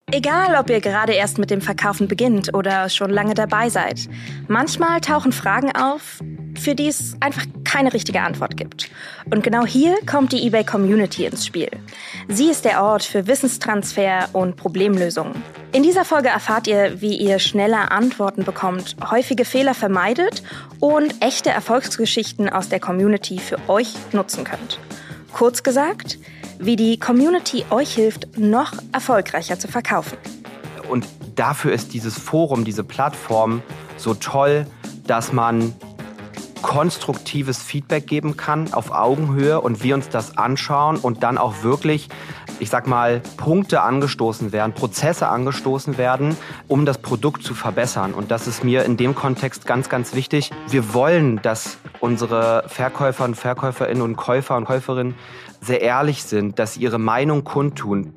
Egal, ob ihr gerade erst mit dem Verkaufen beginnt oder schon lange dabei seid, manchmal tauchen Fragen auf, für die es einfach keine richtige Antwort gibt. Und genau hier kommt die eBay-Community ins Spiel. Sie ist der Ort für Wissenstransfer und Problemlösungen. In dieser Folge erfahrt ihr, wie ihr schneller Antworten bekommt, häufige Fehler vermeidet und echte Erfolgsgeschichten aus der Community für euch nutzen könnt. Kurz gesagt, wie die Community euch hilft, noch erfolgreicher zu verkaufen. Und dafür ist dieses Forum, diese Plattform so toll, dass man konstruktives Feedback geben kann auf Augenhöhe und wir uns das anschauen und dann auch wirklich, ich sag mal, Punkte angestoßen werden, Prozesse angestoßen werden, um das Produkt zu verbessern. Und das ist mir in dem Kontext ganz, ganz wichtig. Wir wollen, dass unsere Verkäufer und Verkäuferinnen und Käufer und Käuferinnen sehr ehrlich sind, dass sie ihre Meinung kundtun.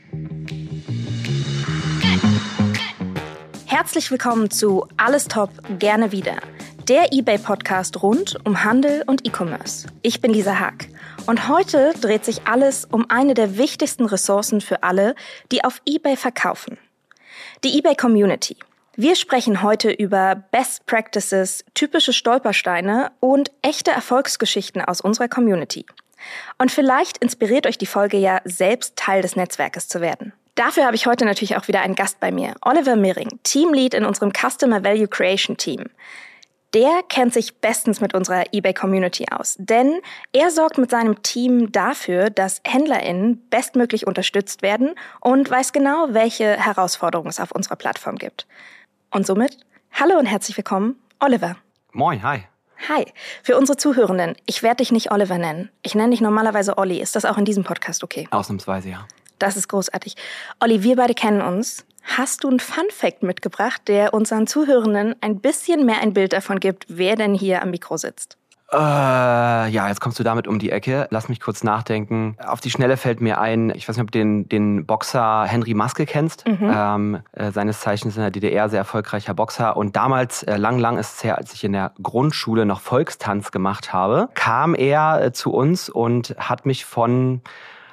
Herzlich willkommen zu Alles Top, gerne wieder. Der eBay-Podcast rund um Handel und E-Commerce. Ich bin Lisa Haag und heute dreht sich alles um eine der wichtigsten Ressourcen für alle, die auf eBay verkaufen. Die eBay-Community. Wir sprechen heute über Best Practices, typische Stolpersteine und echte Erfolgsgeschichten aus unserer Community. Und vielleicht inspiriert euch die Folge ja, selbst Teil des Netzwerkes zu werden. Dafür habe ich heute natürlich auch wieder einen Gast bei mir, Oliver Miring, Teamlead in unserem Customer Value Creation Team. Der kennt sich bestens mit unserer eBay-Community aus, denn er sorgt mit seinem Team dafür, dass HändlerInnen bestmöglich unterstützt werden und weiß genau, welche Herausforderungen es auf unserer Plattform gibt. Und somit, hallo und herzlich willkommen, Oliver. Moin, hi. Hi. Für unsere Zuhörenden, ich werde dich nicht Oliver nennen. Ich nenne dich normalerweise Olli. Ist das auch in diesem Podcast okay? Ausnahmsweise, ja. Das ist großartig. Olli, wir beide kennen uns. Hast du einen Fun-Fact mitgebracht, der unseren Zuhörenden ein bisschen mehr ein Bild davon gibt, wer denn hier am Mikro sitzt? Ja, jetzt kommst du damit um die Ecke. Lass mich kurz nachdenken. Auf die Schnelle fällt mir ein, ich weiß nicht, ob du den Boxer Henry Maske kennst. Seines Zeichens in der DDR sehr erfolgreicher Boxer. Und damals, lang ist es her, als ich in der Grundschule noch Volkstanz gemacht habe, kam er zu uns und hat mich von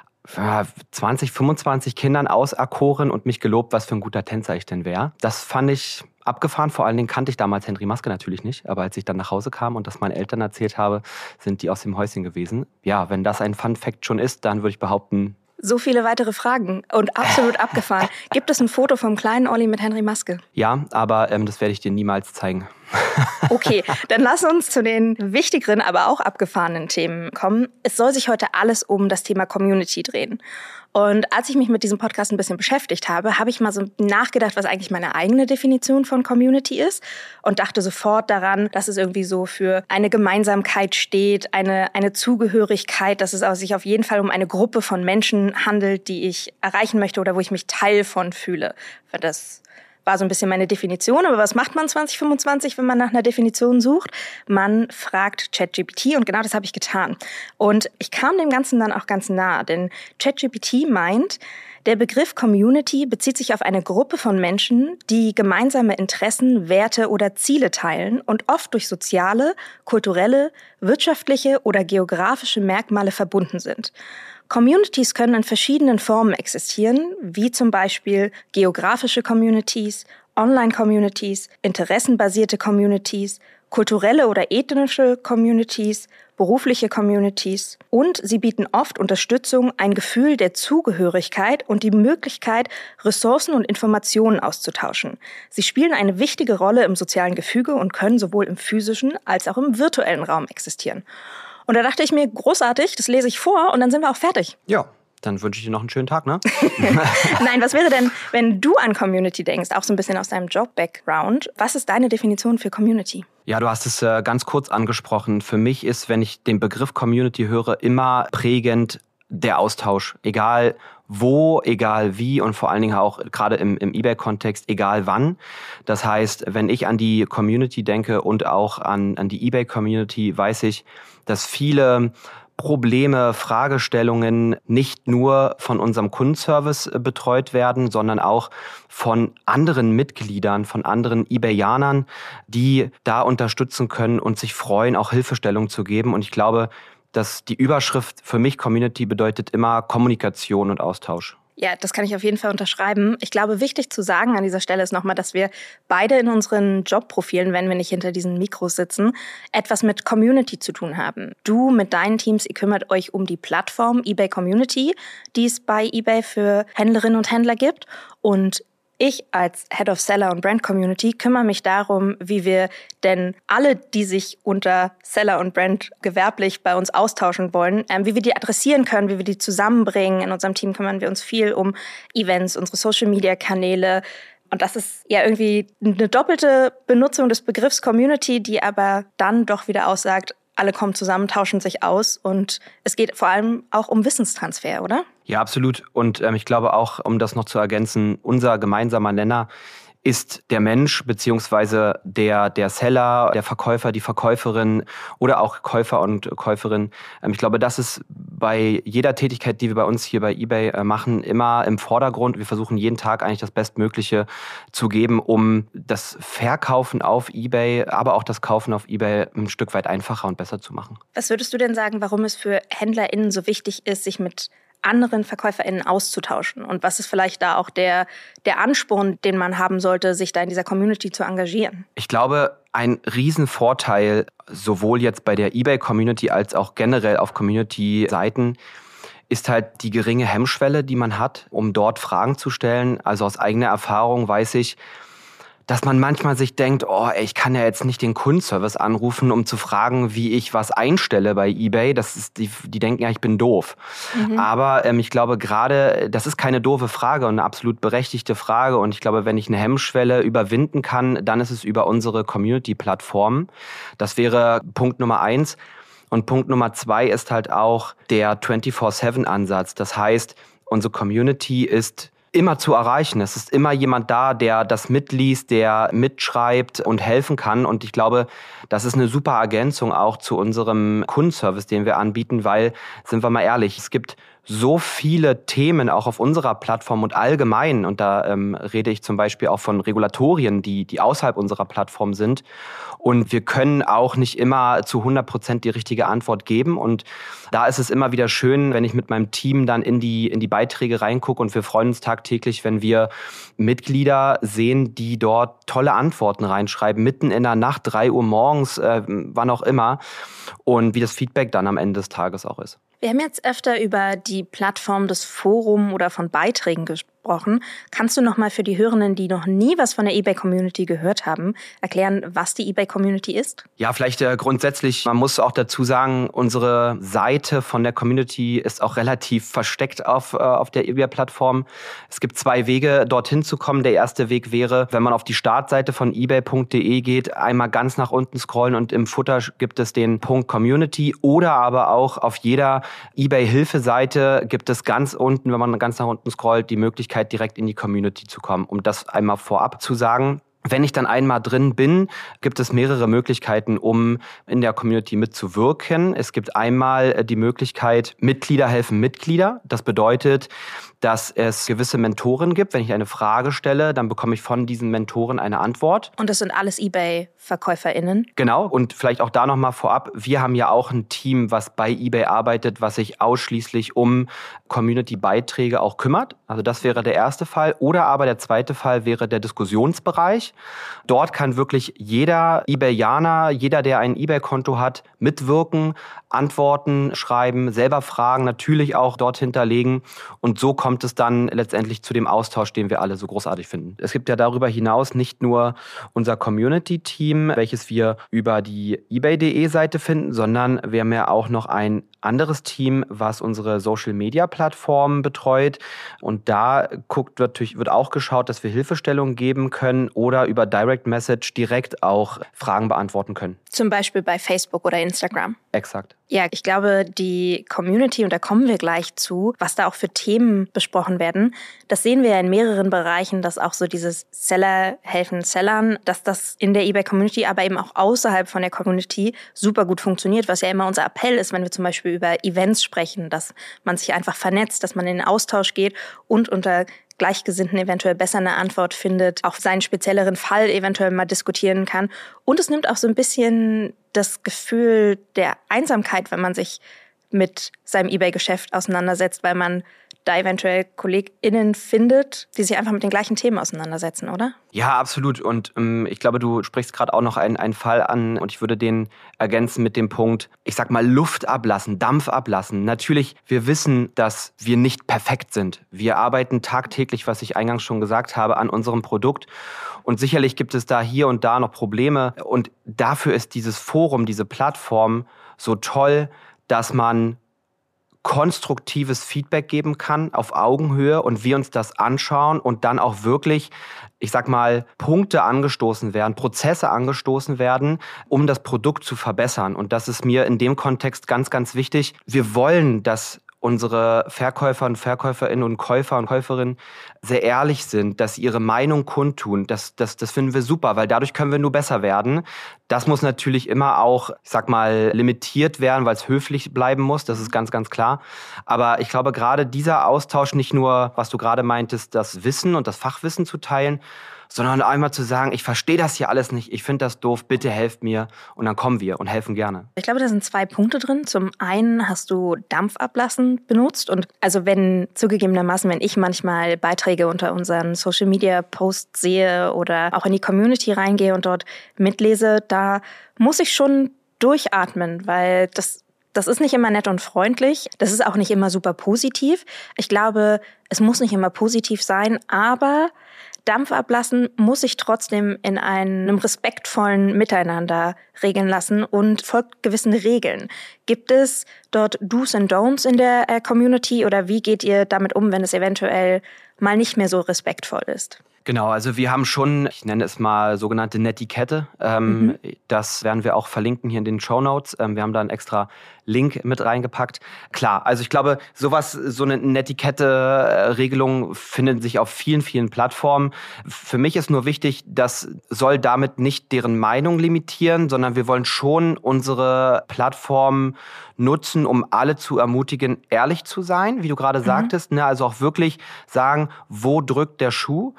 20, 25 Kindern auserkoren und mich gelobt, was für ein guter Tänzer ich denn wäre. Das fand ich abgefahren. Vor allen Dingen kannte ich damals Henry Maske natürlich nicht. Aber als ich dann nach Hause kam und das meinen Eltern erzählt habe, sind die aus dem Häuschen gewesen. Ja, wenn das ein Fun-Fact schon ist, dann würde ich behaupten... So viele weitere Fragen und absolut abgefahren. Gibt es ein Foto vom kleinen Olli mit Henry Maske? Ja, aber das werde ich dir niemals zeigen. Okay, dann lass uns zu den wichtigeren, aber auch abgefahrenen Themen kommen. Es soll sich heute alles um das Thema Community drehen. Und als ich mich mit diesem Podcast ein bisschen beschäftigt habe, habe ich mal so nachgedacht, was eigentlich meine eigene Definition von Community ist und dachte sofort daran, dass es irgendwie so für eine Gemeinsamkeit steht, eine Zugehörigkeit, dass es sich auf jeden Fall um eine Gruppe von Menschen handelt, die ich erreichen möchte oder wo ich mich Teil von fühle. Das war so ein bisschen meine Definition. Aber was macht man 2025, wenn man nach einer Definition sucht? Man fragt ChatGPT und genau das habe ich getan. Und ich kam dem Ganzen dann auch ganz nah, denn ChatGPT meint, der Begriff Community bezieht sich auf eine Gruppe von Menschen, die gemeinsame Interessen, Werte oder Ziele teilen und oft durch soziale, kulturelle, wirtschaftliche oder geografische Merkmale verbunden sind. Communities können in verschiedenen Formen existieren, wie zum Beispiel geografische Communities, Online-Communities, interessenbasierte Communities, kulturelle oder ethnische Communities, berufliche Communities. Und sie bieten oft Unterstützung, ein Gefühl der Zugehörigkeit und die Möglichkeit, Ressourcen und Informationen auszutauschen. Sie spielen eine wichtige Rolle im sozialen Gefüge und können sowohl im physischen als auch im virtuellen Raum existieren. Und da dachte ich mir, großartig, das lese ich vor und dann sind wir auch fertig. Ja, dann wünsche ich dir noch einen schönen Tag, ne? Nein, was wäre denn, wenn du an Community denkst, auch so ein bisschen aus deinem Job-Background? Was ist deine Definition für Community? Ja, du hast es ganz kurz angesprochen. Für mich ist, wenn ich den Begriff Community höre, immer prägend der Austausch. Egal wo, egal wie und vor allen Dingen auch gerade im eBay-Kontext, egal wann. Das heißt, wenn ich an die Community denke und auch an die eBay-Community, weiß ich, dass viele Probleme, Fragestellungen nicht nur von unserem Kundenservice betreut werden, sondern auch von anderen Mitgliedern, von anderen eBayanern, die da unterstützen können und sich freuen, auch Hilfestellung zu geben. Und ich glaube, dass die Überschrift für mich Community bedeutet immer Kommunikation und Austausch. Ja, das kann ich auf jeden Fall unterschreiben. Ich glaube, wichtig zu sagen an dieser Stelle ist nochmal, dass wir beide in unseren Jobprofilen, wenn wir nicht hinter diesen Mikros sitzen, etwas mit Community zu tun haben. Du mit deinen Teams, ihr kümmert euch um die Plattform eBay Community, die es bei eBay für Händlerinnen und Händler gibt. Und ich als Head of Seller und Brand Community kümmere mich darum, wie wir denn alle, die sich unter Seller und Brand gewerblich bei uns austauschen wollen, wie wir die adressieren können, wie wir die zusammenbringen. In unserem Team kümmern wir uns viel um Events, unsere Social-Media-Kanäle. Und das ist ja irgendwie eine doppelte Benutzung des Begriffs Community, die aber dann doch wieder aussagt, alle kommen zusammen, tauschen sich aus und es geht vor allem auch um Wissenstransfer, oder? Ja, absolut. Und ich glaube auch, um das noch zu ergänzen, unser gemeinsamer Nenner ist der Mensch beziehungsweise der Seller, der Verkäufer, die Verkäuferin oder auch Käufer und Käuferin. Ich glaube, das ist bei jeder Tätigkeit, die wir bei uns hier bei eBay machen, immer im Vordergrund. Wir versuchen jeden Tag eigentlich das Bestmögliche zu geben, um das Verkaufen auf eBay, aber auch das Kaufen auf eBay ein Stück weit einfacher und besser zu machen. Was würdest du denn sagen, warum es für HändlerInnen so wichtig ist, sich mit anderen VerkäuferInnen auszutauschen? Und was ist vielleicht da auch der Ansporn, den man haben sollte, sich da in dieser Community zu engagieren? Ich glaube, ein Riesenvorteil, sowohl jetzt bei der eBay-Community als auch generell auf Community-Seiten, ist halt die geringe Hemmschwelle, die man hat, um dort Fragen zu stellen. Also aus eigener Erfahrung weiß ich, dass man manchmal sich denkt, ich kann ja jetzt nicht den Kundenservice anrufen, um zu fragen, wie ich was einstelle bei eBay. Das ist, die denken ja, ich bin doof. Aber ich glaube gerade, das ist keine doofe Frage und eine absolut berechtigte Frage. Und ich glaube, wenn ich eine Hemmschwelle überwinden kann, dann ist es über unsere Community-Plattform. Das wäre Punkt Nummer 1. Und Punkt Nummer 2 ist halt auch der 24/7-Ansatz. Das heißt, unsere Community ist immer zu erreichen. Es ist immer jemand da, der das mitliest, der mitschreibt und helfen kann. Und ich glaube, das ist eine super Ergänzung auch zu unserem Kundenservice, den wir anbieten, weil, sind wir mal ehrlich, es gibt so viele Themen auch auf unserer Plattform und allgemein, und da rede ich zum Beispiel auch von Regulatorien, die außerhalb unserer Plattform sind. Und wir können auch nicht immer zu 100% die richtige Antwort geben. Und da ist es immer wieder schön, wenn ich mit meinem Team dann in die Beiträge reingucke. Und wir freuen uns tagtäglich, wenn wir Mitglieder sehen, die dort tolle Antworten reinschreiben, mitten in der Nacht, 3 Uhr morgens, wann auch immer. Und wie das Feedback dann am Ende des Tages auch ist. Wir haben jetzt öfter über die Plattform des Forum oder von Beiträgen gesprochen. Kannst du noch mal für die Hörenden, die noch nie was von der eBay-Community gehört haben, erklären, was die eBay-Community ist? Ja, vielleicht grundsätzlich, man muss auch dazu sagen, unsere Seite von der Community ist auch relativ versteckt auf der eBay-Plattform. Es gibt 2 Wege, dorthin zu kommen. Der erste Weg wäre, wenn man auf die Startseite von ebay.de geht, einmal ganz nach unten scrollen und im Futter gibt es den Punkt Community, oder aber auch auf jeder eBay-Hilfe-Seite gibt es ganz unten, wenn man ganz nach unten scrollt, die Möglichkeit, direkt in die Community zu kommen. Um das einmal vorab zu sagen, wenn ich dann einmal drin bin, gibt es mehrere Möglichkeiten, um in der Community mitzuwirken. Es gibt einmal die Möglichkeit, Mitglieder helfen Mitglieder. Das bedeutet, dass es gewisse Mentoren gibt. Wenn ich eine Frage stelle, dann bekomme ich von diesen Mentoren eine Antwort. Und das sind alles eBay-VerkäuferInnen? Genau. Und vielleicht auch da nochmal vorab. Wir haben ja auch ein Team, was bei eBay arbeitet, was sich ausschließlich um Community-Beiträge auch kümmert. Also das wäre der erste Fall. Oder aber der zweite Fall wäre der Diskussionsbereich. Dort kann wirklich jeder eBayaner, jeder, der ein eBay-Konto hat, mitwirken, Antworten schreiben, selber Fragen natürlich auch dort hinterlegen. Und so kommt es dann letztendlich zu dem Austausch, den wir alle so großartig finden. Es gibt ja darüber hinaus nicht nur unser Community-Team, welches wir über die eBay.de-Seite finden, sondern wir haben ja auch noch ein anderes Team, was unsere Social-Media-Plattform betreut. Und da wird auch geschaut, dass wir Hilfestellungen geben können oder über Direct Message direkt auch Fragen beantworten können. Zum Beispiel bei Facebook oder Instagram. Exakt. Ja, ich glaube, die Community, und da kommen wir gleich zu, was da auch für Themen besprochen werden, das sehen wir ja in mehreren Bereichen, dass auch so dieses Seller helfen Sellern, dass das in der eBay-Community, aber eben auch außerhalb von der Community super gut funktioniert, was ja immer unser Appell ist, wenn wir zum Beispiel über Events sprechen, dass man sich einfach vernetzt, dass man in den Austausch geht und unter Gleichgesinnten eventuell besser eine Antwort findet, auch seinen spezielleren Fall eventuell mal diskutieren kann. Und es nimmt auch so ein bisschen das Gefühl der Einsamkeit, wenn man sich mit seinem eBay-Geschäft auseinandersetzt, weil man da eventuell KollegInnen findet, die sich einfach mit den gleichen Themen auseinandersetzen, oder? Ja, absolut. Und ich glaube, du sprichst gerade auch noch einen Fall an und ich würde den ergänzen mit dem Punkt, ich sag mal, Luft ablassen, Dampf ablassen. Natürlich, wir wissen, dass wir nicht perfekt sind. Wir arbeiten tagtäglich, was ich eingangs schon gesagt habe, an unserem Produkt. Und sicherlich gibt es da hier und da noch Probleme. Und dafür ist dieses Forum, diese Plattform so toll, dass man konstruktives Feedback geben kann auf Augenhöhe und wir uns das anschauen und dann auch wirklich, ich sag mal, Punkte angestoßen werden, Prozesse angestoßen werden, um das Produkt zu verbessern. Und das ist mir in dem Kontext ganz, ganz wichtig. Wir wollen, dass unsere Verkäufer und Verkäuferinnen und Käufer und Käuferinnen sehr ehrlich sind, dass sie ihre Meinung kundtun. Das finden wir super, weil dadurch können wir nur besser werden. Das muss natürlich immer auch, ich sag mal, limitiert werden, weil es höflich bleiben muss. Das ist ganz, ganz klar. Aber ich glaube, gerade dieser Austausch, nicht nur, was du gerade meintest, das Wissen und das Fachwissen zu teilen, sondern einmal zu sagen, ich verstehe das hier alles nicht, ich finde das doof, bitte helft mir. Und dann kommen wir und helfen gerne. Ich glaube, da sind 2 Punkte drin. Zum einen hast du Dampf ablassen benutzt. Und also wenn ich manchmal Beiträge unter unseren Social-Media-Posts sehe oder auch in die Community reingehe und dort mitlese, da muss ich schon durchatmen, weil das ist nicht immer nett und freundlich. Das ist auch nicht immer super positiv. Ich glaube, es muss nicht immer positiv sein, aber Dampf ablassen muss sich trotzdem in einem respektvollen Miteinander regeln lassen und folgt gewissen Regeln. Gibt es dort Do's and Don'ts in der Community oder wie geht ihr damit um, wenn es eventuell mal nicht mehr so respektvoll ist? Genau, also wir haben schon, ich nenne es mal sogenannte Netiquette. Das werden wir auch verlinken hier in den Shownotes. Wir haben da einen extra Link mit reingepackt. Klar, also ich glaube, so eine Netiquette-Regelung findet sich auf vielen, vielen Plattformen. Für mich ist nur wichtig, das soll damit nicht deren Meinung limitieren, sondern wir wollen schon unsere Plattform nutzen, um alle zu ermutigen, ehrlich zu sein, wie du gerade sagtest. Ne? Also auch wirklich sagen, wo drückt der Schuh?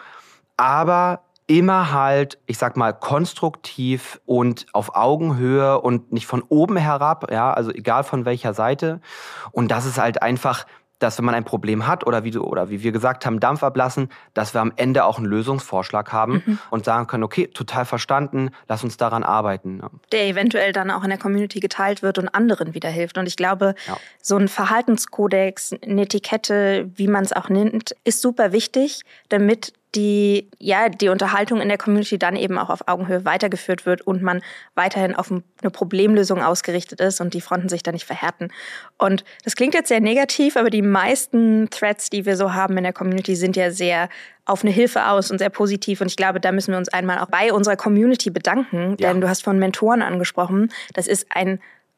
Aber immer halt, ich sag mal, konstruktiv und auf Augenhöhe und nicht von oben herab, ja, also egal von welcher Seite. Und das ist halt einfach, dass wenn man ein Problem hat oder wie wir gesagt haben, Dampf ablassen, dass wir am Ende auch einen Lösungsvorschlag haben und sagen können, okay, total verstanden, lass uns daran arbeiten. Der eventuell dann auch in der Community geteilt wird und anderen wieder hilft. Und ich glaube, so ein Verhaltenskodex, eine Etikette, wie man es auch nennt, ist super wichtig, damit die Unterhaltung in der Community dann eben auch auf Augenhöhe weitergeführt wird und man weiterhin auf eine Problemlösung ausgerichtet ist und die Fronten sich da nicht verhärten. Und das klingt jetzt sehr negativ, aber die meisten Threads, die wir so haben in der Community, sind ja sehr auf eine Hilfe aus und sehr positiv. Und ich glaube, da müssen wir uns einmal auch bei unserer Community bedanken, denn du hast von Mentoren angesprochen. Das ist ein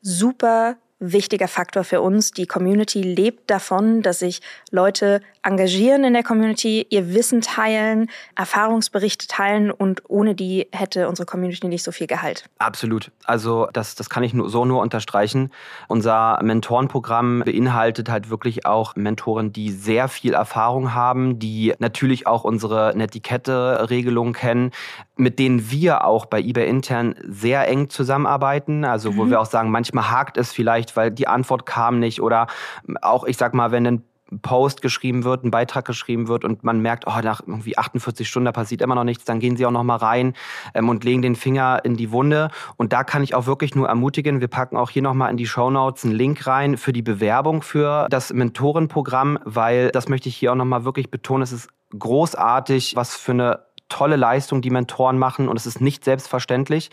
super wichtiger Faktor für uns. Die Community lebt davon, dass sich Leute engagieren in der Community, ihr Wissen teilen, Erfahrungsberichte teilen und ohne die hätte unsere Community nicht so viel Gehalt. Absolut. Also das kann ich nur unterstreichen. Unser Mentorenprogramm beinhaltet halt wirklich auch Mentoren, die sehr viel Erfahrung haben, die natürlich auch unsere Netiquette-Regelung kennen, mit denen wir auch bei eBay intern sehr eng zusammenarbeiten. Also wo wir auch sagen, manchmal hakt es vielleicht, weil die Antwort kam nicht oder auch, ich sag mal, wenn ein Post geschrieben wird, ein Beitrag geschrieben wird und man merkt, nach irgendwie 48 Stunden, da passiert immer noch nichts, dann gehen sie auch noch mal rein und legen den Finger in die Wunde. Und da kann ich auch wirklich nur ermutigen, wir packen auch hier noch mal in die Shownotes einen Link rein für die Bewerbung für das Mentorenprogramm, weil das möchte ich hier auch noch mal wirklich betonen, es ist großartig, was für eine tolle Leistung, die Mentoren machen und es ist nicht selbstverständlich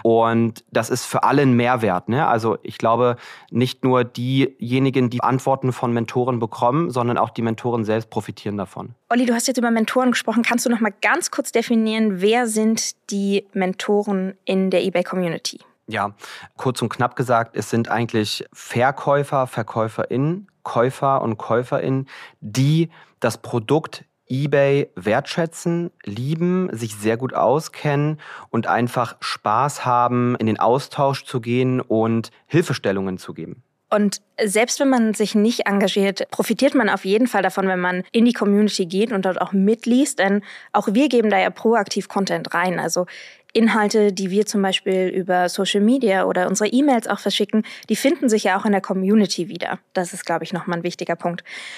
und das ist für alle ein Mehrwert. Ne? Also ich glaube, nicht nur diejenigen, die Antworten von Mentoren bekommen, sondern auch die Mentoren selbst profitieren davon. Olli, du hast jetzt über Mentoren gesprochen. Kannst du noch mal ganz kurz definieren, wer sind die Mentoren in der eBay-Community? Ja, kurz und knapp gesagt, es sind eigentlich Verkäufer, VerkäuferInnen, Käufer und KäuferInnen, die das Produkt eBay wertschätzen, lieben, sich sehr gut auskennen und einfach Spaß haben, in den Austausch zu gehen und Hilfestellungen zu geben. Und selbst wenn man sich nicht engagiert, profitiert man auf jeden Fall davon, wenn man in die Community geht und dort auch mitliest. Denn auch wir geben da ja proaktiv Content rein. Also Inhalte, die wir zum Beispiel über Social Media oder unsere E-Mails auch verschicken, die finden sich ja auch in der Community wieder. Das ist, glaube ich, nochmal ein wichtiger Punkt.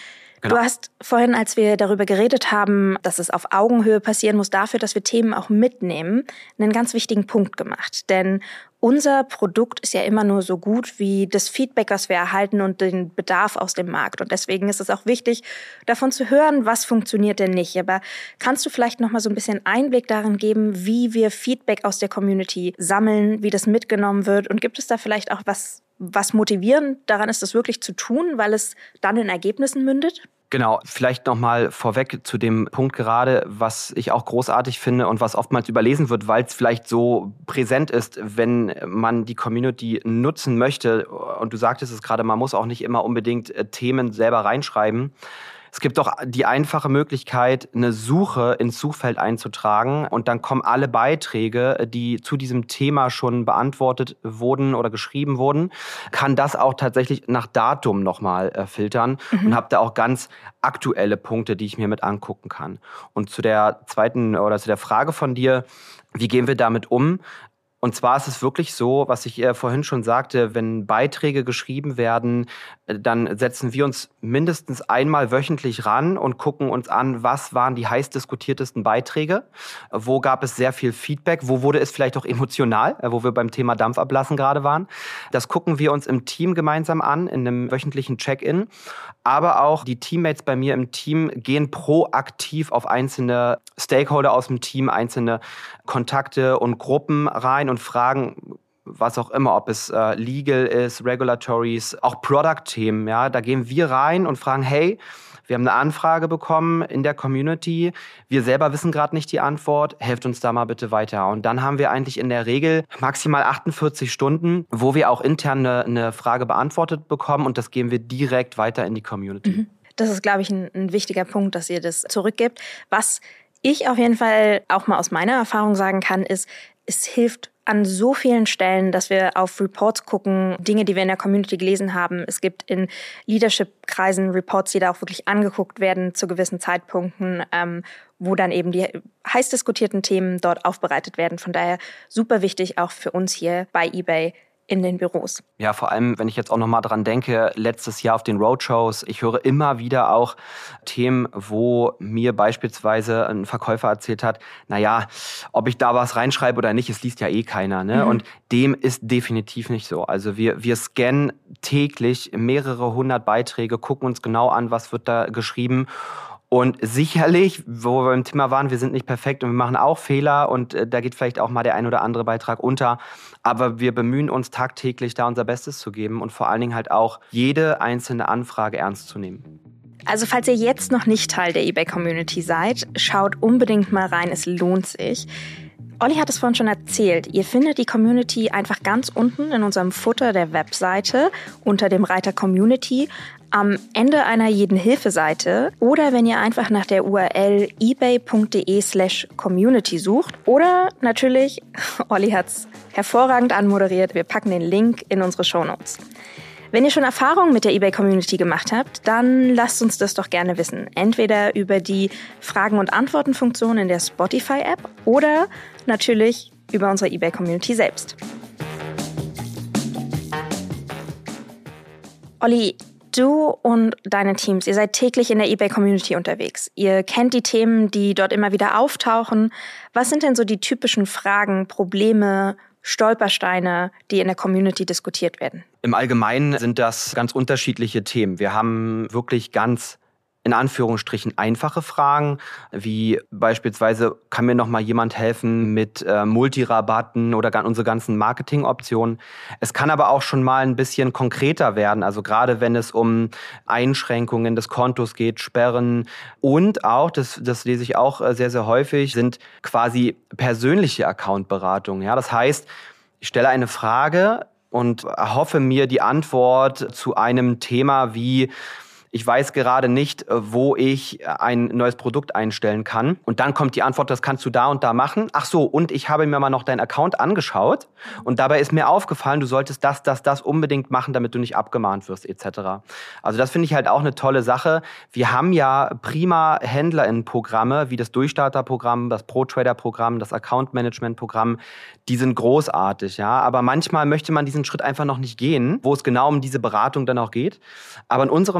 Genau. Du hast vorhin, als wir darüber geredet haben, dass es auf Augenhöhe passieren muss, dafür, dass wir Themen auch mitnehmen, einen ganz wichtigen Punkt gemacht. Denn unser Produkt ist ja immer nur so gut wie das Feedback, was wir erhalten und den Bedarf aus dem Markt. Und deswegen ist es auch wichtig, davon zu hören, was funktioniert denn nicht. Aber kannst du vielleicht noch mal so ein bisschen Einblick darin geben, wie wir Feedback aus der Community sammeln, wie das mitgenommen wird? Und gibt es da vielleicht auch was motivierend daran ist, das wirklich zu tun, weil es dann in Ergebnissen mündet? Genau, vielleicht nochmal vorweg zu dem Punkt gerade, was ich auch großartig finde und was oftmals überlesen wird, weil es vielleicht so präsent ist, wenn man die Community nutzen möchte. Und du sagtest es gerade, man muss auch nicht immer unbedingt Themen selber reinschreiben. Es gibt doch die einfache Möglichkeit, eine Suche ins Suchfeld einzutragen und dann kommen alle Beiträge, die zu diesem Thema schon beantwortet wurden oder geschrieben wurden, kann das auch tatsächlich nach Datum nochmal filtern und habe da auch ganz aktuelle Punkte, die ich mir mit angucken kann. Und zu der zweiten oder zu der Frage von dir, wie gehen wir damit um? Und zwar ist es wirklich so, was ich vorhin schon sagte, wenn Beiträge geschrieben werden, dann setzen wir uns mindestens einmal wöchentlich ran und gucken uns an, was waren die heiß diskutiertesten Beiträge, wo gab es sehr viel Feedback, wo wurde es vielleicht auch emotional, wo wir beim Thema Dampf ablassen gerade waren. Das gucken wir uns im Team gemeinsam an, in einem wöchentlichen Check-in. Aber auch die Teammates bei mir im Team gehen proaktiv auf einzelne Stakeholder aus dem Team, einzelne Kontakte und Gruppen rein und fragen, was auch immer, ob es Legal ist, Regulatories, auch Product-Themen. Ja, da gehen wir rein und fragen, hey, wir haben eine Anfrage bekommen in der Community. Wir selber wissen gerade nicht die Antwort. Helft uns da mal bitte weiter. Und dann haben wir eigentlich in der Regel maximal 48 Stunden, wo wir auch intern eine Frage beantwortet bekommen. Und das geben wir direkt weiter in die Community. Das ist, glaube ich, ein wichtiger Punkt, dass ihr das zurückgibt. Was ich auf jeden Fall auch mal aus meiner Erfahrung sagen kann, ist, es hilft an so vielen Stellen, dass wir auf Reports gucken, Dinge, die wir in der Community gelesen haben. Es gibt in Leadership-Kreisen Reports, die da auch wirklich angeguckt werden zu gewissen Zeitpunkten, wo dann eben die heiß diskutierten Themen dort aufbereitet werden. Von daher super wichtig auch für uns hier bei eBay in den Büros. Ja, vor allem, wenn ich jetzt auch noch mal dran denke, letztes Jahr auf den Roadshows, ich höre immer wieder auch Themen, wo mir beispielsweise ein Verkäufer erzählt hat, naja, ob ich da was reinschreibe oder nicht, es liest ja eh keiner. Ne? Und dem ist definitiv nicht so. Also wir scannen täglich mehrere hundert Beiträge, gucken uns genau an, was wird da geschrieben. Und sicherlich, wo wir beim Thema waren, wir sind nicht perfekt und wir machen auch Fehler und da geht vielleicht auch mal der ein oder andere Beitrag unter. Aber wir bemühen uns tagtäglich, da unser Bestes zu geben und vor allen Dingen halt auch jede einzelne Anfrage ernst zu nehmen. Also falls ihr jetzt noch nicht Teil der eBay-Community seid, schaut unbedingt mal rein, es lohnt sich. Olli hat es vorhin schon erzählt. Ihr findet die Community einfach ganz unten in unserem Footer der Webseite unter dem Reiter Community am Ende einer jeden Hilfeseite oder wenn ihr einfach nach der URL ebay.de/community sucht oder natürlich, Olli hat es hervorragend anmoderiert, wir packen den Link in unsere Shownotes. Wenn ihr schon Erfahrungen mit der eBay-Community gemacht habt, dann lasst uns das doch gerne wissen. Entweder über die Fragen- und Antworten-Funktion in der Spotify-App oder natürlich über unsere eBay-Community selbst. Olli, du und deine Teams, ihr seid täglich in der eBay-Community unterwegs. Ihr kennt die Themen, die dort immer wieder auftauchen. Was sind denn so die typischen Fragen, Probleme, Stolpersteine, die in der Community diskutiert werden? Im Allgemeinen sind das ganz unterschiedliche Themen. Wir haben wirklich ganz in Anführungsstrichen einfache Fragen, wie beispielsweise, kann mir noch mal jemand helfen mit Multirabatten oder unsere ganzen Marketingoptionen. Es kann aber auch schon mal ein bisschen konkreter werden, also gerade wenn es um Einschränkungen des Kontos geht, Sperren und auch, das lese ich auch sehr, sehr häufig, sind quasi persönliche Accountberatungen. Ja, das heißt, ich stelle eine Frage und erhoffe mir die Antwort zu einem Thema wie: Ich weiß gerade nicht, wo ich ein neues Produkt einstellen kann. Und dann kommt die Antwort, das kannst du da und da machen. Ach so, und ich habe mir mal noch deinen Account angeschaut. Und dabei ist mir aufgefallen, du solltest das unbedingt machen, damit du nicht abgemahnt wirst, etc. Also das finde ich halt auch eine tolle Sache. Wir haben ja prima HändlerInnen-Programme, wie das Durchstarter-Programm, das Pro-Trader-Programm, das Account-Management-Programm. Die sind großartig, ja. Aber manchmal möchte man diesen Schritt einfach noch nicht gehen, wo es genau um diese Beratung dann auch geht. Aber in unserem Fall, also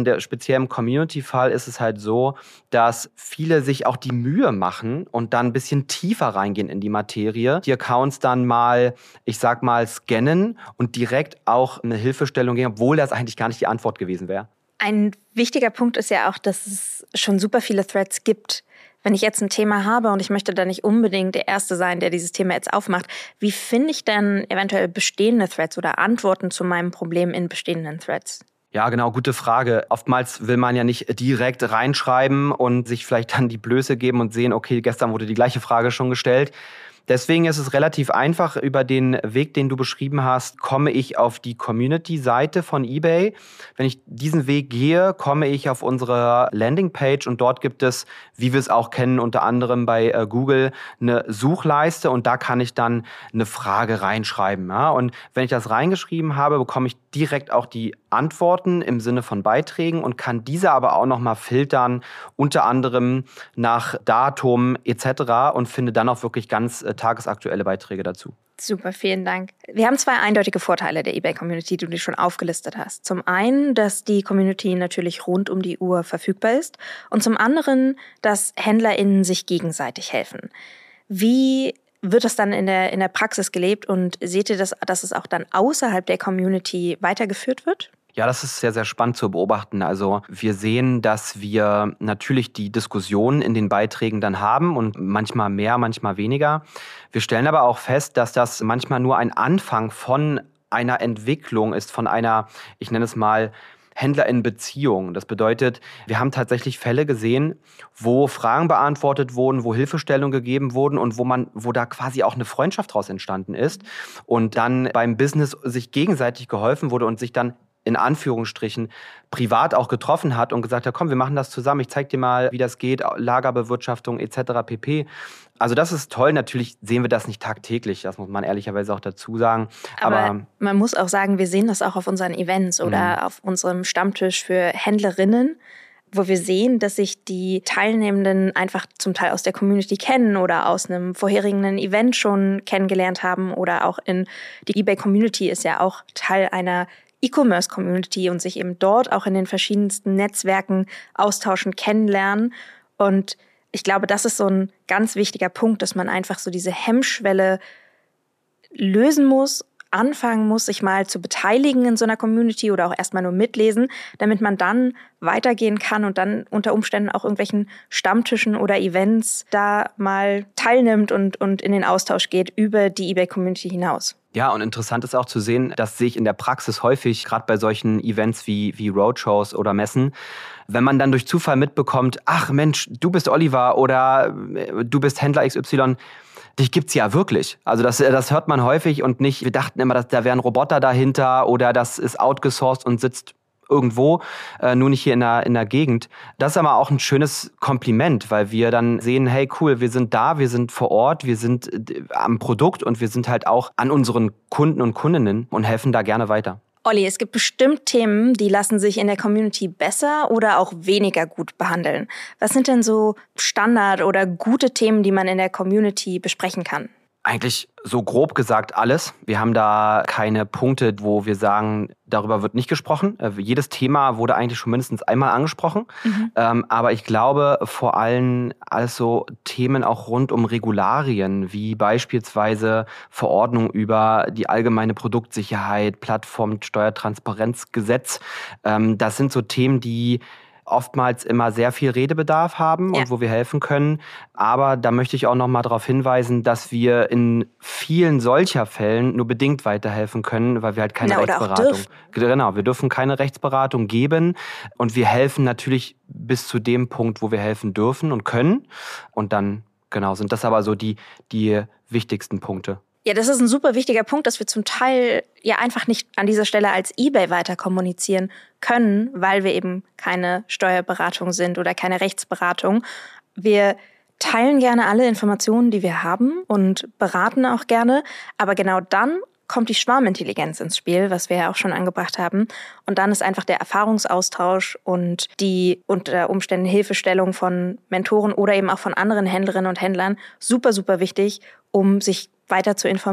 in der speziellen Community-Fall ist es halt so, dass viele sich auch die Mühe machen und dann ein bisschen tiefer reingehen in die Materie, die Accounts dann mal, ich sag mal, scannen und direkt auch eine Hilfestellung geben, obwohl das eigentlich gar nicht die Antwort gewesen wäre. Ein wichtiger Punkt ist ja auch, dass es schon super viele Threads gibt. Wenn ich jetzt ein Thema habe und ich möchte da nicht unbedingt der Erste sein, der dieses Thema jetzt aufmacht, wie finde ich denn eventuell bestehende Threads oder Antworten zu meinem Problem in bestehenden Threads? Ja, genau, gute Frage. Oftmals will man ja nicht direkt reinschreiben und sich vielleicht dann die Blöße geben und sehen, okay, gestern wurde die gleiche Frage schon gestellt. Deswegen ist es relativ einfach. Über den Weg, den du beschrieben hast, komme ich auf die Community-Seite von eBay. Wenn ich diesen Weg gehe, komme ich auf unsere Landingpage und dort gibt es, wie wir es auch kennen, unter anderem bei Google, eine Suchleiste und da kann ich dann eine Frage reinschreiben. Ja? Und wenn ich das reingeschrieben habe, bekomme ich direkt auch die Antworten im Sinne von Beiträgen und kann diese aber auch nochmal filtern, unter anderem nach Datum etc. und finde dann auch wirklich ganz tagesaktuelle Beiträge dazu. Super, vielen Dank. Wir haben zwei eindeutige Vorteile der eBay-Community, die du schon aufgelistet hast. Zum einen, dass die Community natürlich rund um die Uhr verfügbar ist und zum anderen, dass HändlerInnen sich gegenseitig helfen. Wie wird das dann in der Praxis gelebt und seht ihr, dass es auch dann außerhalb der Community weitergeführt wird? Ja, das ist sehr, sehr spannend zu beobachten. Also wir sehen, dass wir natürlich die Diskussionen in den Beiträgen dann haben und manchmal mehr, manchmal weniger. Wir stellen aber auch fest, dass das manchmal nur ein Anfang von einer Entwicklung ist, von einer, ich nenne es mal, Händler in Beziehung. Das bedeutet, wir haben tatsächlich Fälle gesehen, wo Fragen beantwortet wurden, wo Hilfestellungen gegeben wurden und wo da quasi auch eine Freundschaft daraus entstanden ist und dann beim Business sich gegenseitig geholfen wurde und sich dann in Anführungsstrichen privat auch getroffen hat und gesagt hat, komm, wir machen das zusammen, ich zeig dir mal, wie das geht, Lagerbewirtschaftung etc. pp. Also das ist toll, natürlich sehen wir das nicht tagtäglich, das muss man ehrlicherweise auch dazu sagen. Aber man muss auch sagen, wir sehen das auch auf unseren Events oder auf unserem Stammtisch für Händlerinnen, wo wir sehen, dass sich die Teilnehmenden einfach zum Teil aus der Community kennen oder aus einem vorherigen Event schon kennengelernt haben oder auch die eBay-Community ist ja auch Teil einer E-Commerce-Community und sich eben dort auch in den verschiedensten Netzwerken austauschen, kennenlernen. Und ich glaube, das ist so ein ganz wichtiger Punkt, dass man einfach so diese Hemmschwelle lösen muss, anfangen muss, sich mal zu beteiligen in so einer Community oder auch erstmal nur mitlesen, damit man dann weitergehen kann und dann unter Umständen auch irgendwelchen Stammtischen oder Events da mal teilnimmt und in den Austausch geht über die eBay-Community hinaus. Ja, und interessant ist auch zu sehen, das sehe ich in der Praxis häufig, gerade bei solchen Events wie Roadshows oder Messen, wenn man dann durch Zufall mitbekommt, ach Mensch, du bist Oliver oder du bist Händler XY, dich gibt's ja wirklich. Also das hört man häufig und nicht, wir dachten immer, da wäre ein Roboter dahinter oder das ist outgesourced und sitzt irgendwo, nur nicht hier in der Gegend. Das ist aber auch ein schönes Kompliment, weil wir dann sehen, hey cool, wir sind da, wir sind vor Ort, wir sind am Produkt und wir sind halt auch an unseren Kunden und Kundinnen und helfen da gerne weiter. Olli, es gibt bestimmt Themen, die lassen sich in der Community besser oder auch weniger gut behandeln. Was sind denn so Standard- oder gute Themen, die man in der Community besprechen kann? Eigentlich so grob gesagt alles. Wir haben da keine Punkte, wo wir sagen, darüber wird nicht gesprochen. Jedes Thema wurde eigentlich schon mindestens einmal angesprochen. Aber ich glaube vor allem alles so Themen auch rund um Regularien, wie beispielsweise Verordnung über die allgemeine Produktsicherheit, Plattformsteuertransparenzgesetz. Das sind so Themen, die oftmals immer sehr viel Redebedarf haben und wo wir helfen können. Aber da möchte ich auch noch mal darauf hinweisen, dass wir in vielen solcher Fällen nur bedingt weiterhelfen können, weil wir halt keine Rechtsberatung. Genau, wir dürfen keine Rechtsberatung geben und wir helfen natürlich bis zu dem Punkt, wo wir helfen dürfen und können. Und dann sind das aber so die wichtigsten Punkte. Ja, das ist ein super wichtiger Punkt, dass wir zum Teil ja einfach nicht an dieser Stelle als eBay weiter kommunizieren können, weil wir eben keine Steuerberatung sind oder keine Rechtsberatung. Wir teilen gerne alle Informationen, die wir haben und beraten auch gerne, aber genau dann kommt die Schwarmintelligenz ins Spiel, was wir ja auch schon angebracht haben. Und dann ist einfach der Erfahrungsaustausch und die unter Umständen Hilfestellung von Mentoren oder eben auch von anderen Händlerinnen und Händlern super, super wichtig, um sich weiter zu informieren.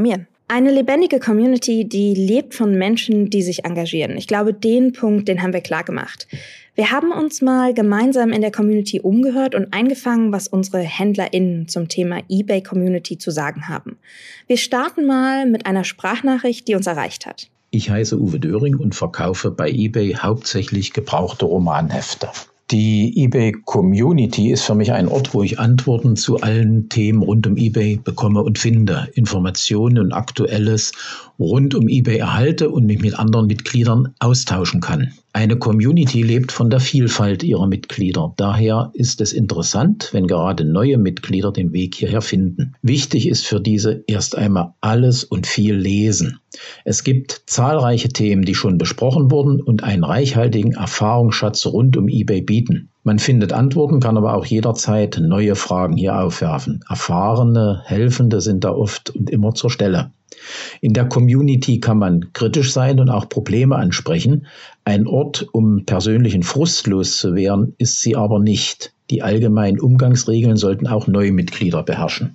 Eine lebendige Community, die lebt von Menschen, die sich engagieren. Ich glaube, den Punkt, den haben wir klar gemacht. Wir haben uns mal gemeinsam in der Community umgehört und eingefangen, was unsere HändlerInnen zum Thema eBay-Community zu sagen haben. Wir starten mal mit einer Sprachnachricht, die uns erreicht hat. Ich heiße Uwe Döring und verkaufe bei eBay hauptsächlich gebrauchte Romanhefte. Die eBay-Community ist für mich ein Ort, wo ich Antworten zu allen Themen rund um eBay bekomme und finde, Informationen und Aktuelles rund um eBay erhalte und mich mit anderen Mitgliedern austauschen kann. Eine Community lebt von der Vielfalt ihrer Mitglieder. Daher ist es interessant, wenn gerade neue Mitglieder den Weg hierher finden. Wichtig ist für diese erst einmal alles und viel lesen. Es gibt zahlreiche Themen, die schon besprochen wurden und einen reichhaltigen Erfahrungsschatz rund um eBay bieten. Man findet Antworten, kann aber auch jederzeit neue Fragen hier aufwerfen. Erfahrene Helfende sind da oft und immer zur Stelle. In der Community kann man kritisch sein und auch Probleme ansprechen. Ein Ort, um persönlichen Frust loszuwerden, ist sie aber nicht. Die allgemeinen Umgangsregeln sollten auch neue Mitglieder beherrschen.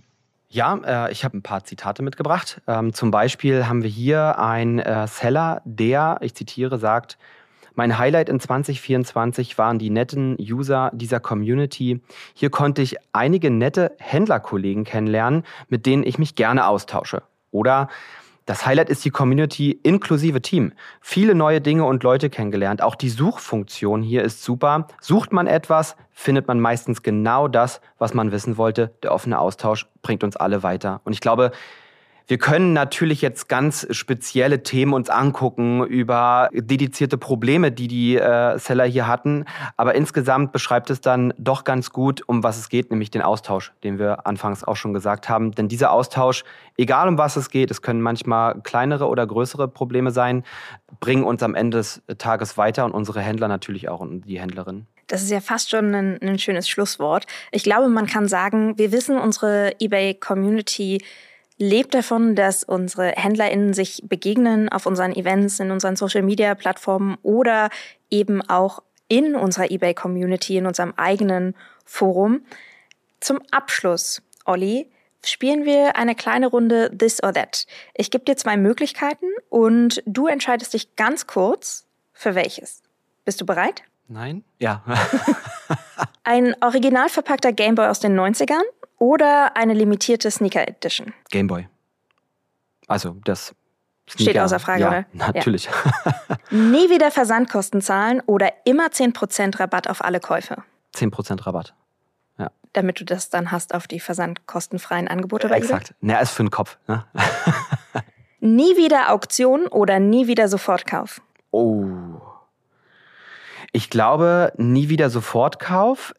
Ja, ich habe ein paar Zitate mitgebracht. Zum Beispiel haben wir hier einen Seller, der, ich zitiere, sagt: Mein Highlight in 2024 waren die netten User dieser Community. Hier konnte ich einige nette Händlerkollegen kennenlernen, mit denen ich mich gerne austausche. Oder das Highlight ist die Community inklusive Team. Viele neue Dinge und Leute kennengelernt. Auch die Suchfunktion hier ist super. Sucht man etwas, findet man meistens genau das, was man wissen wollte. Der offene Austausch bringt uns alle weiter. Und ich glaube, wir können natürlich jetzt ganz spezielle Themen uns angucken über dedizierte Probleme, die Seller hier hatten. Aber insgesamt beschreibt es dann doch ganz gut, um was es geht, nämlich den Austausch, den wir anfangs auch schon gesagt haben. Denn dieser Austausch, egal um was es geht, es können manchmal kleinere oder größere Probleme sein, bringen uns am Ende des Tages weiter und unsere Händler natürlich auch und die Händlerinnen. Das ist ja fast schon ein schönes Schlusswort. Ich glaube, man kann sagen, wir wissen, unsere eBay-Community lebt davon, dass unsere HändlerInnen sich begegnen auf unseren Events, in unseren Social-Media-Plattformen oder eben auch in unserer eBay-Community, in unserem eigenen Forum. Zum Abschluss, Olli, spielen wir eine kleine Runde This or That. Ich gebe dir 2 Möglichkeiten und du entscheidest dich ganz kurz für welches. Bist du bereit? Nein? Ja. Ein original verpackter Gameboy aus den 90ern oder eine limitierte Sneaker Edition? Gameboy. Also das Sneaker. Steht außer Frage, ja, oder? Natürlich. Ja. Nie wieder Versandkosten zahlen oder immer 10% Rabatt auf alle Käufe? 10% Rabatt. Ja. Damit du das dann hast auf die versandkostenfreien Angebote bei eBay? Exakt. Na, ist für den Kopf. Ne? Nie wieder Auktion oder nie wieder Sofortkauf? Oh. Ich glaube, nie wieder Sofortkauf,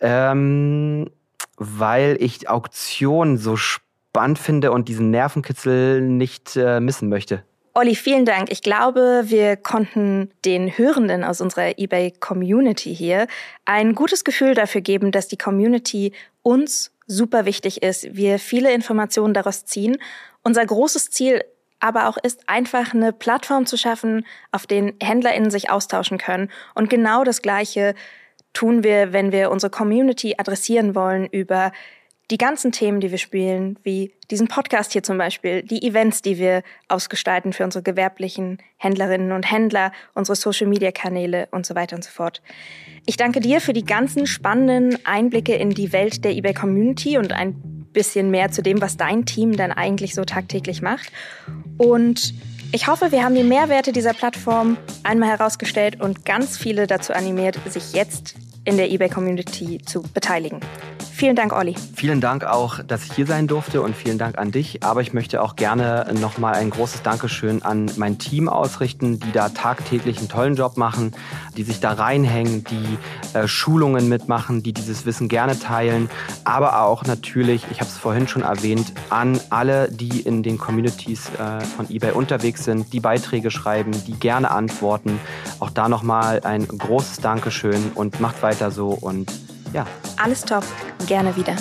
weil ich Auktionen so spannend finde und diesen Nervenkitzel nicht missen möchte. Olli, vielen Dank. Ich glaube, wir konnten den Hörenden aus unserer eBay-Community hier ein gutes Gefühl dafür geben, dass die Community uns super wichtig ist. Wir viele Informationen daraus ziehen. Unser großes Ziel aber auch ist, einfach eine Plattform zu schaffen, auf denen HändlerInnen sich austauschen können. Und genau das Gleiche tun wir, wenn wir unsere Community adressieren wollen über die ganzen Themen, die wir spielen, wie diesen Podcast hier zum Beispiel, die Events, die wir ausgestalten für unsere gewerblichen Händlerinnen und Händler, unsere Social-Media-Kanäle und so weiter und so fort. Ich danke dir für die ganzen spannenden Einblicke in die Welt der eBay-Community und ein bisschen mehr zu dem, was dein Team dann eigentlich so tagtäglich macht. Und ich hoffe, wir haben die Mehrwerte dieser Plattform einmal herausgestellt und ganz viele dazu animiert, sich jetzt in der eBay-Community zu beteiligen. Vielen Dank, Olli. Vielen Dank auch, dass ich hier sein durfte und vielen Dank an dich. Aber ich möchte auch gerne nochmal ein großes Dankeschön an mein Team ausrichten, die da tagtäglich einen tollen Job machen, die sich da reinhängen, die Schulungen mitmachen, die dieses Wissen gerne teilen. Aber auch natürlich, ich habe es vorhin schon erwähnt, an alle, die in den Communities von eBay unterwegs sind, die Beiträge schreiben, die gerne antworten. Auch da nochmal ein großes Dankeschön und macht weiter so und ja. Alles top. Gerne wieder.